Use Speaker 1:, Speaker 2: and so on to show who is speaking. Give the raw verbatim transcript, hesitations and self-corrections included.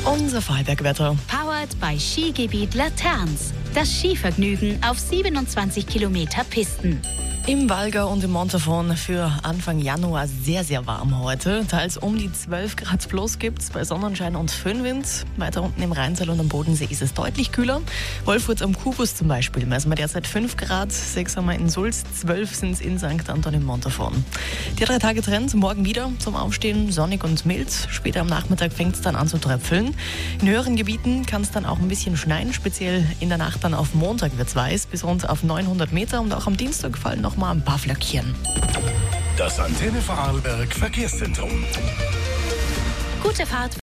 Speaker 1: Unser Vorarlberg-Wetter.
Speaker 2: Powered bei Skigebiet Laterns. Das Skivergnügen auf siebenundzwanzig Kilometer Pisten.
Speaker 1: Im Walgau und im Montafon für Anfang Januar sehr, sehr warm heute. Teils um die zwölf Grad plus gibt es bei Sonnenschein und Föhnwind. Weiter unten im Rheintal und am Bodensee ist es deutlich kühler. Wolfurt am Kubus zum Beispiel messen wir derzeit fünf Grad, sechs haben wir in Sulz, zwölf sind es in Sankt Anton im Montafon. Die drei Tage Trend, morgen wieder zum Aufstehen, sonnig und mild. Später am Nachmittag fängt es dann an zu tröpfeln. In höheren Gebieten kann es dann auch ein bisschen schneien, speziell in der Nacht dann auf Montag wird es weiß, bis rund auf neunhundert Meter und auch am Dienstag fallen noch mal ein paar Flöckchen.
Speaker 3: Das Antenne Vorarlberg Verkehrszentrum.
Speaker 2: Gute Fahrt.